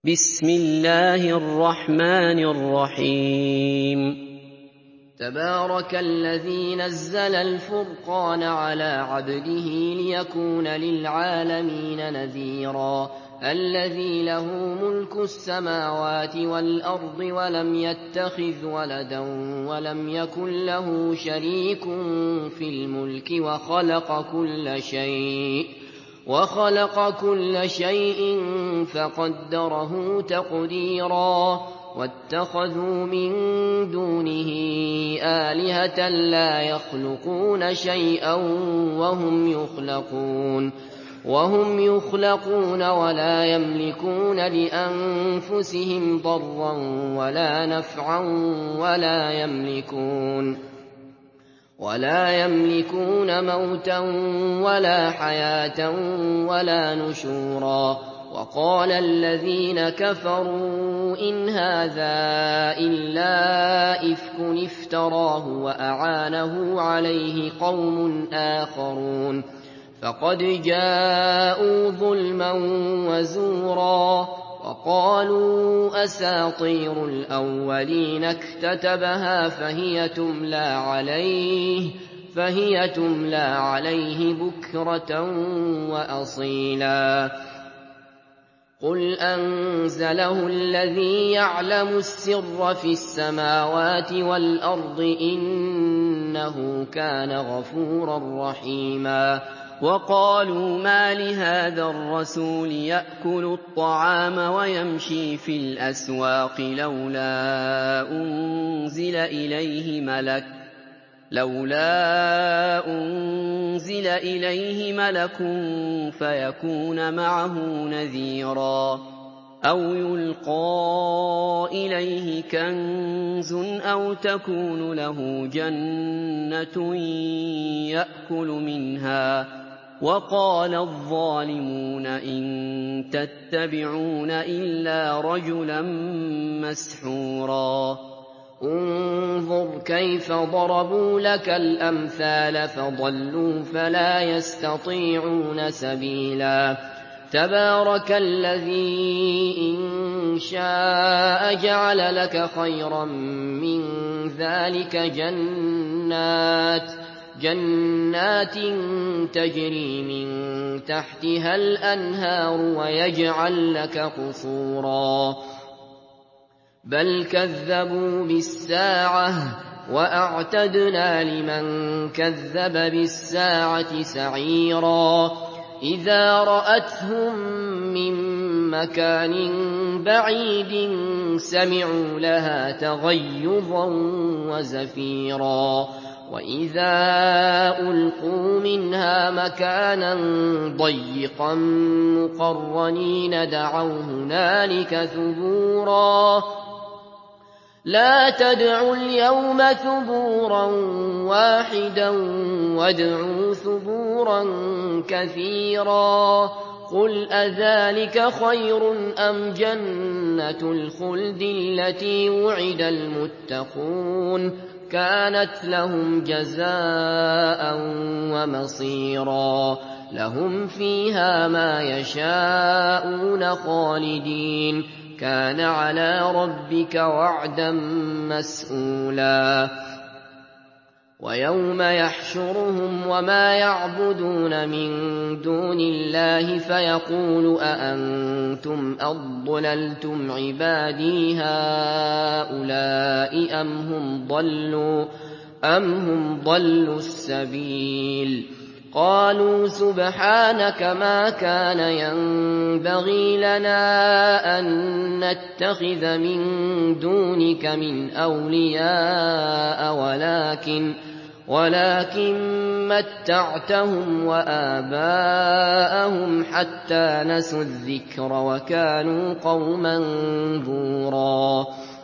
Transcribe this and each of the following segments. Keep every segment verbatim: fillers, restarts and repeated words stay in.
بسم الله الرحمن الرحيم. تبارك الذي نزل الفرقان على عبده ليكون للعالمين نذيرا الذي له ملك السماوات والأرض ولم يتخذ ولدا ولم يكن له شريك في الملك وخلق كل شيء وخلق كل شيء فقدره تقديرا واتخذوا من دونه آلهة لا يخلقون شيئا وهم يخلقون وهم يخلقون ولا يملكون لأنفسهم ضرا ولا نفعا ولا يملكون ولا يملكون موتا ولا حياة ولا نشورا. وقال الذين كفروا إن هذا إلا إفك افتراه وأعانه عليه قوم آخرون فقد جاءوا ظلما وزورا. وقالوا أساطير الأولين اكتتبها فهي تملى عليه فهي تملى عليه بكرة وأصيلا. قل أنزله الذي يعلم السر في السماوات والأرض إنه كان غفورا رحيما. وقالوا ما لهذا الرسول يأكل الطعام ويمشي في الأسواق لولا أنزل إليه ملك لولا أنزل إليه ملك فيكون معه نذيرا أو يلقى إليه كنز أو تكون له جنة يأكل منها. وقال الظالمون إن تتبعون إلا رجلا مسحورا. انظر كيف ضربوا لك الأمثال فضلوا فلا يستطيعون سبيلا. تبارك الذي إن شاء جعل لك خيرا من ذلك جنات جنات تجري من تحتها الأنهار ويجعل لك قصورا. بل كذبوا بالساعة وأعتدنا لمن كذب بالساعة سعيرا. إذا رأتهم من مكان بعيد سمعوا لها تغيظا وزفيرا. وإذا ألقوا منها مكانا ضيقا مقرنين دعوا هنالك ثبورا. لا تدعوا اليوم ثبورا واحدا وادعوا ثبورا كثيرا. قل أذلك خير أم جنة الخلد التي وعد المتقون كانت لهم جزاء ومصيرا. لهم فيها ما يشاءون خالدين كان على ربك وعدا مسئولا. ويوم يحشرهم وما يعبدون من دون الله فيقول أأنتم أضللتم عبادي هؤلاء أم هم ضلوا أم هم ضلوا السبيل. قالوا سبحانك ما كان ينبغي لنا أن نتخذ من دونك من أولياء ولكن ولكن متعتهم وآباءهم حتى نسوا الذكر وكانوا قوما بورا.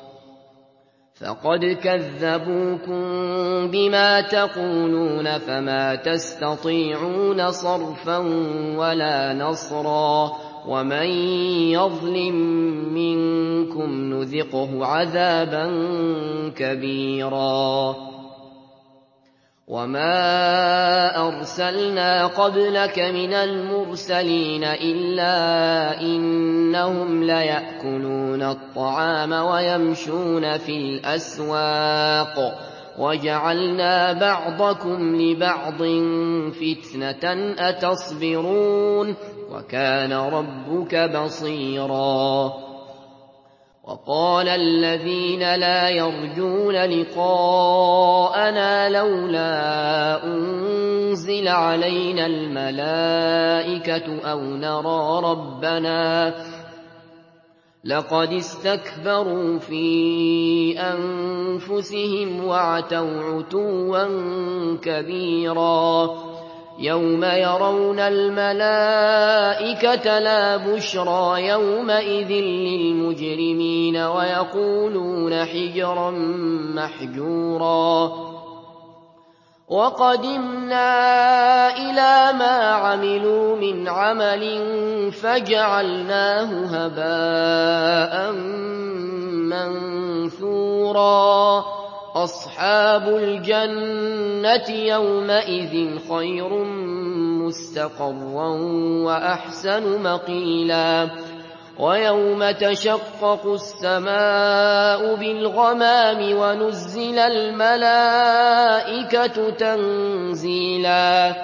فقد كذبوكم بما تقولون فما تستطيعون صرفا ولا نصرا. ومن يظلم منكم نذقه عذابا كبيرا. وَمَا أَرْسَلْنَا قَبْلَكَ مِنَ الْمُرْسَلِينَ إِلَّا إِنَّهُمْ لَيَأْكُلُونَ الطَّعَامَ وَيَمْشُونَ فِي الْأَسْوَاقِ ۗ وَجَعَلْنَا بَعْضَكُمْ لِبَعْضٍ فِتْنَةً أَتَصْبِرُونَ ۗ وَكَانَ رَبُّكَ بَصِيرًا. وَقَالَ الَّذِينَ لَا يَرْجُونَ لِقَاءَنَا لَوْلَا أُنزِلَ عَلَيْنَا الْمَلَائِكَةُ أَوْ نَرَىٰ رَبَّنَا ۗ لَقَدِ اسْتَكْبَرُوا فِي أَنفُسِهِمْ وَعَتَوْا عُتُوًّا كَبِيرًا. يَوْمَ يَرَوْنَ الْمَلَائِكَةَ لَا بُشْرَىٰ يَوْمَئِذٍ لِّلْمُجْرِمِينَ وَيَقُولُونَ حِجْرًا مَّحْجُورًا. وَقَدِمْنَا إِلَىٰ مَا عَمِلُوا مِنْ عَمَلٍ فَجَعَلْنَاهُ هَبَاءً مَّنثُورًا. أَصْحَابُ الْجَنَّةِ يَوْمَئِذٍ خَيْرٌ مُّسْتَقَرًّا وَأَحْسَنُ مَقِيلًا. وَيَوْمَ تَشَقَّقُ السَّمَاءُ بِالْغَمَامِ وَنُزِّلَ الْمَلَائِكَةُ تَنزِيلًا.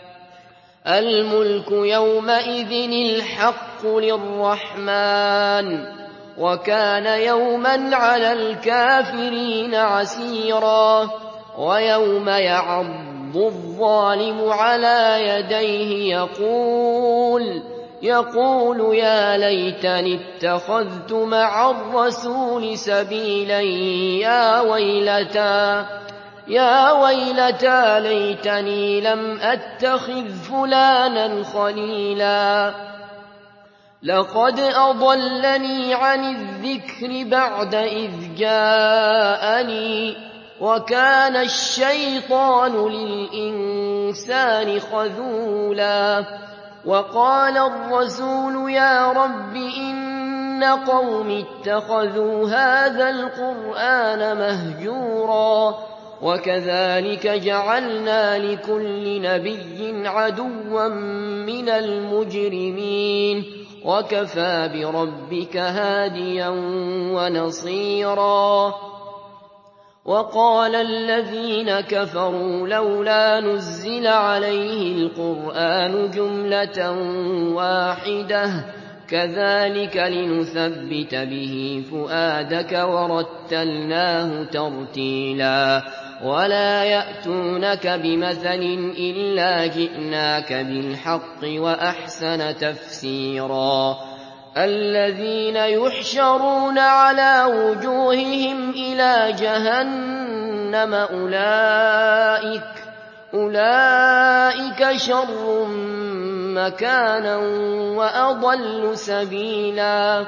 الْمُلْكُ يَوْمَئِذٍ الْحَقُّ لِلرَّحْمَٰنِ ۚ وَكَانَ يَوْمًا عَلَى الْكَافِرِينَ عَسِيرًا. وَيَوْمَ يَعَضُّ الظَّالِمُ عَلَىٰ يَدَيْهِ يَقُولُ يَقُولُ يَا لَيْتَنِي اتَّخَذْتُ مَعَ الرَّسُولِ سَبِيلًا يَا وَيْلَتَىٰ يَا وَيْلَتَىٰ لَيْتَنِي لَمْ أَتَّخِذْ فُلَانًا خَلِيلًا لَّقَدْ أَضَلَّنِي عَنِ الذِّكْرِ بَعْدَ إِذْ جَاءَنِي ۗ وَكَانَ الشَّيْطَانُ لِلْإِنسَانِ خَذُولًا. وَقَالَ الرَّسُولُ يَا رَبِّ إِنَّ قَوْمِي اتَّخَذُوا هَٰذَا الْقُرْآنَ مَهْجُورًا. وَكَذَٰلِكَ جَعَلْنَا لِكُلِّ نَبِيٍّ عَدُوًّا مِّنَ الْمُجْرِمِينَ ۗ وَكَفَىٰ بِرَبِّكَ هَادِيًا وَنَصِيرًا. وَقَالَ الَّذِينَ كَفَرُوا لَوْلَا نُزِّلَ عَلَيْهِ الْقُرْآنُ جُمْلَةً وَاحِدَةً ۚ كَذَٰلِكَ لِنُثَبِّتَ بِهِ فُؤَادَكَ وَرَتَّلْنَاهُ تَرْتِيلًا. وَلَا يَأْتُونَكَ بِمَثَلٍ إِلَّا جِئْنَاكَ بِالْحَقِّ وَأَحْسَنَ تَفْسِيرًا. الَّذِينَ يُحْشَرُونَ عَلَىٰ وُجُوهِهِمْ إِلَىٰ جَهَنَّمَ أُولَٰئِكَ أُولَٰئِكَ شَرٌّ مَّكَانًا وَأَضَلُّ سَبِيلًا.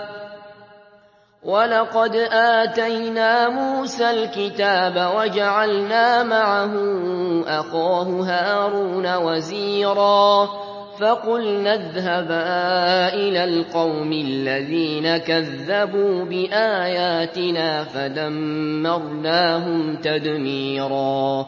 وَلَقَدْ آتَيْنَا مُوسَى الْكِتَابَ وَجَعَلْنَا مَعَهُ أَخَاهُ هَارُونَ وَزِيرًا. فَقُلْنَا اذْهَبَا إِلَى الْقَوْمِ الَّذِينَ كَذَّبُوا بِآيَاتِنَا فَدَمَّرْنَاهُمْ تَدْمِيرًا.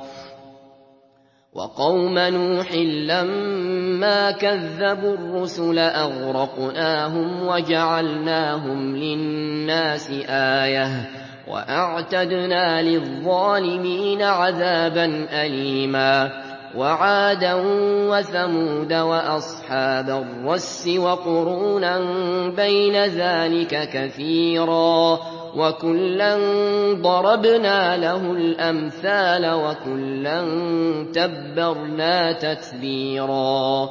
وَقَوْمَ نُوحٍ لَّمَّا كَذَّبُوا الرُّسُلَ أَغْرَقْنَاهُمْ وَجَعَلْنَاهُمْ لِلنَّاسِ آيَةً ۖ وَأَعْتَدْنَا لِلظَّالِمِينَ عَذَابًا أَلِيمًا. وَعَادًا وَثَمُودَ وَأَصْحَابَ الرَّسِّ وَقُرُونًا بَيْنَ ذَٰلِكَ كَثِيرًا. وَكُلًّا ضَرَبْنَا لَهُ الْأَمْثَالَ وَكُلًّا تَبَّرْنَا تَتْبِيرًا.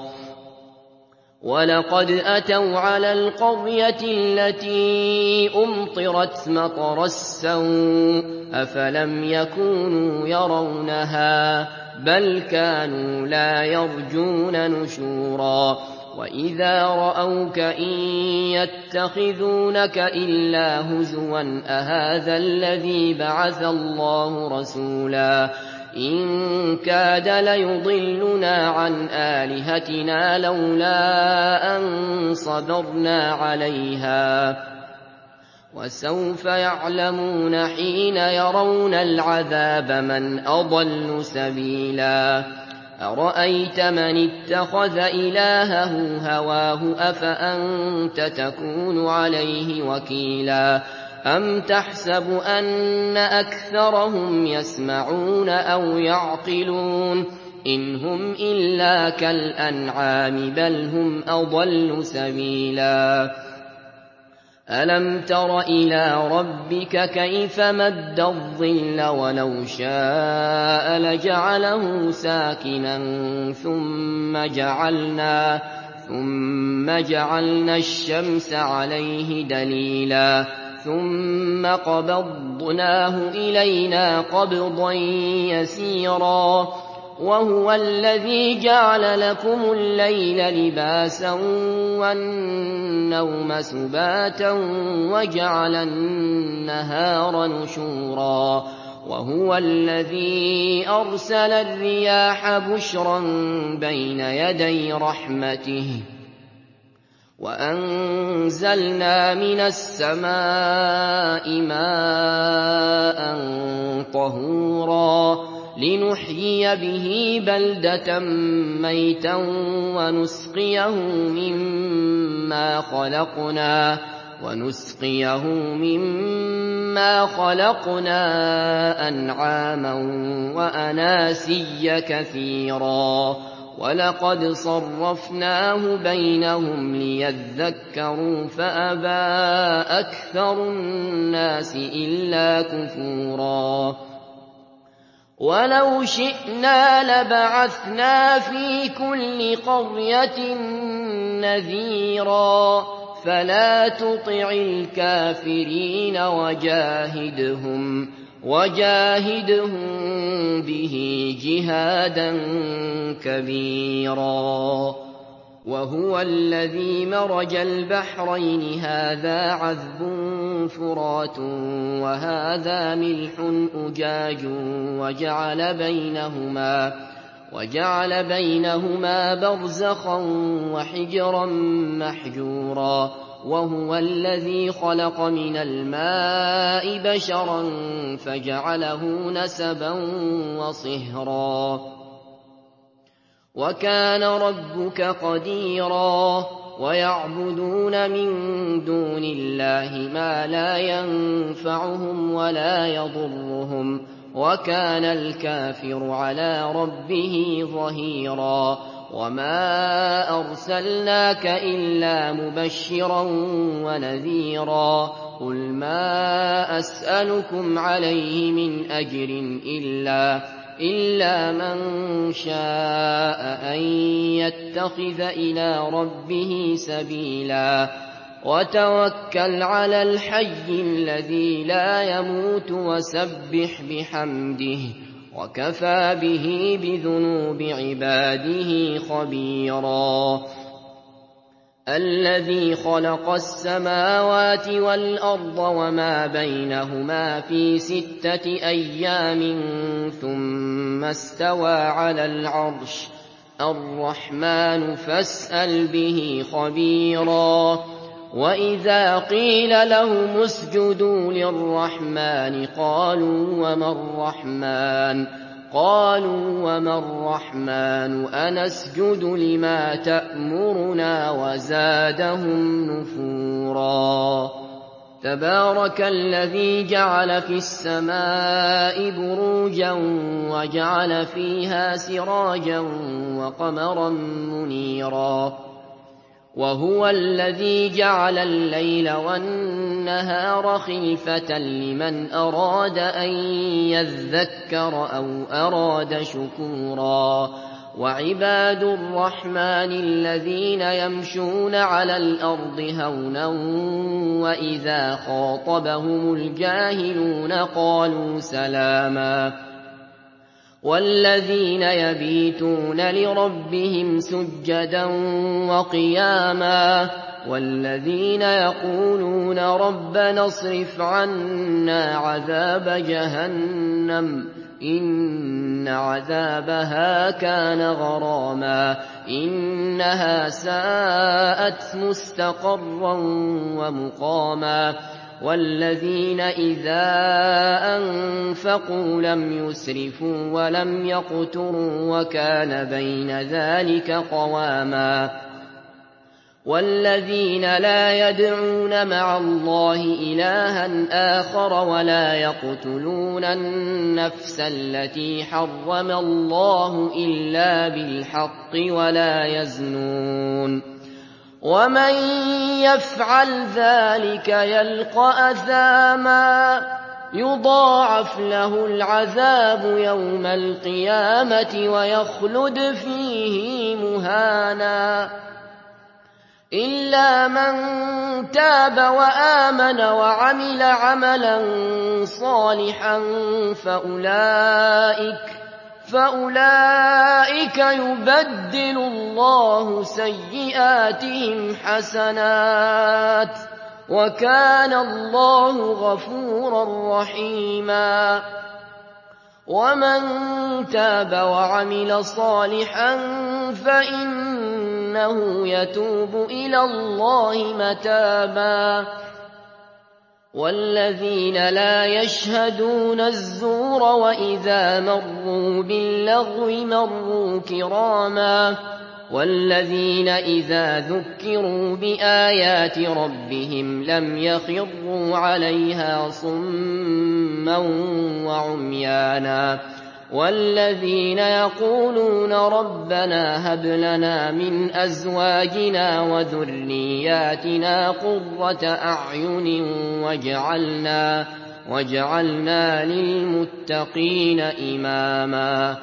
وَلَقَدْ أَتَوْا عَلَى الْقَرْيَةِ الَّتِي أُمْطِرَتْ مَطَرَ السَّوْءِ ۚ أَفَلَمْ يَكُونُوا يَرَوْنَهَا بَلْ كَانُوا لَا يَرْجُونَ نُشُورًا. وَإِذَا رَأَوْكَ إِن يَتَّخِذُونَكَ إِلَّا هُزُوًا أَهَٰذَا الَّذِي بَعَثَ اللَّهُ رَسُولًا إِن كَادَ لَيُضِلُّنَا عَنْ آلِهَتِنَا لَوْلَا أَن صَبَرْنَا عَلَيْهَا وسوف يعلمون حين يرون العذاب من أضل سبيلا أرأيت من اتخذ إلهه هواه أفأنت تكون عليه وكيلا أم تحسب أن أكثرهم يسمعون أو يعقلون إن هم إلا كالأنعام بل هم أضل سبيلا ألم تر إلى ربك كيف مد الظل ولو شاء لجعله ساكنا ثم جعلنا ثم جعلنا الشمس عليه دليلا ثم قبضناه إلينا قبضا يسيرا وهو الذي جعل لكم الليل لباسا والنوم سباتا وجعل النهار نشورا وهو الذي أرسل الرياح بشرا بين يدي رحمته وأنزلنا من السماء ماء طهورا لنحيي به بلدة ميتا ونسقيه مما خلقنا ونسقيه مما خلقنا أنعاما وأناسيا كثيرا ولقد صرفناه بينهم ليذكروا فأبى أكثر الناس إلا كفورا ولو شئنا لبعثنا في كل قرية نذيرا فلا تطع الكافرين وجاهدهم وجاهدهم به جهادا كبيرا وهو الذي مرج البحرين هذا عذب فرات وهذا ملح أجاج وجعل بينهما وجعل بينهما برزخا وحجرا محجورا وهو الذي خلق من الماء بشرا فجعله نسبا وصهرا وكان ربك قديرا ويعبدون من دون الله ما لا ينفعهم ولا يضرهم وكان الكافر على ربه ظهيرا وما أرسلناك إلا مبشرا ونذيرا قل ما أسألكم عليه من أجر إلا إلا من شاء أن يتخذ إلى ربه سبيلا وتوكل على الحي الذي لا يموت وسبح بحمده وكفى به بذنوب عباده خبيرا الذي خلق السماوات والأرض وما بينهما في ستة أيام ثم استوى على العرش الرحمن فاسأل به خبيرا وإذا قيل لهم اسجدوا للرحمن قالوا وما الرحمن قالوا وما الرحمن أنسجد لما تأمرنا وزادهم نفورا تبارك الذي جعل في السماء بروجا وجعل فيها سراجا وقمرا منيرا وهو الذي جعل الليل والنهار خلفة لمن أراد أن يذكر أو أراد شكورا وعباد الرحمن الذين يمشون على الأرض هونا وإذا خاطبهم الجاهلون قالوا سلاما والذين يبيتون لربهم سجدا وقياما والذين يقولون ربنا اصرف عنا عذاب جهنم إِنَّ عَذَابَهَا كَانَ غَرَامًا إِنَّهَا سَاءَتْ مُسْتَقَرًّا وَمُقَامًا وَالَّذِينَ إِذَا أَنفَقُوا لَمْ يُسْرِفُوا وَلَمْ يَقْتُرُوا وَكَانَ بَيْنَ ذَلِكَ قَوَامًا وَالَّذِينَ لَا يَدْعُونَ مَعَ اللَّهِ إِلَٰهًا آخَرَ وَلَا يَقْتُلُونَ النَّفْسَ الَّتِي حَرَّمَ اللَّهُ إِلَّا بِالْحَقِّ وَلَا يَزْنُونَ وَمَن يَفْعَلْ ذَٰلِكَ يَلْقَ أَثَامًا يُضَاعَفْ لَهُ الْعَذَابُ يَوْمَ الْقِيَامَةِ وَيَخْلُدْ فِيهِ مُهَانًا إِلَّا مَن تَابَ وَآمَنَ وَعَمِلَ عَمَلًا صَالِحًا فَأُولَٰئِكَ فَأُولَٰئِكَ يُبَدِّلُ اللَّهُ سَيِّئَاتِهِمْ حَسَنَاتٍ ۗ وَكَانَ اللَّهُ غَفُورًا رَّحِيمًا وَمَن تَابَ وَعَمِلَ صَالِحًا فَإِنَّهُ يَتُوبُ إِلَى اللَّهِ مَتَابًا وَالَّذِينَ لَا يَشْهَدُونَ الزُّورَ وَإِذَا مَرُّوا بِاللَّغْوِ مَرُّوا كِرَامًا وَالَّذِينَ إِذَا ذُكِّرُوا بِآيَاتِ رَبِّهِمْ لَمْ يَخِرُّوا عَلَيْهَا صُمًّا وَعُمْيَانًا وَالَّذِينَ يَقُولُونَ رَبَّنَا هَبْ لَنَا مِنْ أَزْوَاجِنَا وَذُرِّيَّاتِنَا قُرَّةَ أَعْيُنٍ وَاجْعَلْنَا وَاجْعَلْنَا لِلْمُتَّقِينَ إِمَامًا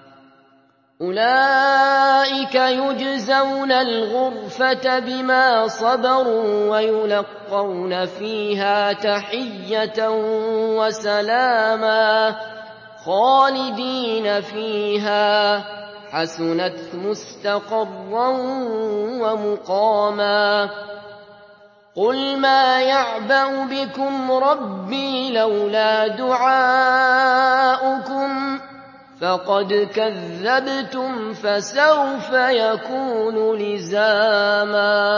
أُولَٰئِكَ يُجْزَوْنَ الْغُرْفَةَ بِمَا صَبَرُوا وَيُلَقَّوْنَ فِيهَا تَحِيَّةً وَسَلَامًا خَالِدِينَ فِيهَا حَسُنَتْ مُسْتَقَرًّا وَمُقَامًا قُلْ مَا يَعْبَأُ بِكُمْ رَبِّي لَوْلَا دُعَاؤُكُمْ فَقَدْ كَذَّبْتُمْ فَسَوْفَ يَكُونُ لِزَامًا